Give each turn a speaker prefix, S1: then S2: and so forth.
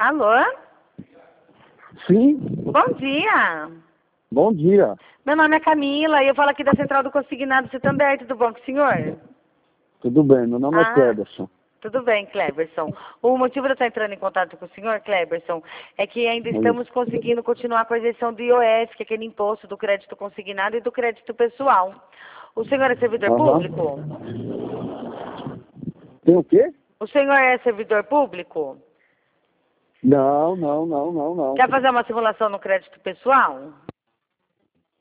S1: Alô?
S2: Sim,
S1: Bom dia.
S2: bom dia.
S1: Meu nome é Camila e eu falo aqui da Central do Consignado Santander. Tudo bom com o senhor?
S2: Tudo bem, meu nome é Cleberson.
S1: Tudo bem, Cleberson. O motivo de eu estar entrando em contato com o senhor, Cleberson, é que ainda estamos conseguindo continuar com a isenção do IOF, que é aquele imposto do crédito consignado e do crédito pessoal. O senhor é servidor público?
S2: Tem o quê?
S1: O senhor é servidor público?
S2: Não.
S1: Quer fazer uma simulação no crédito pessoal?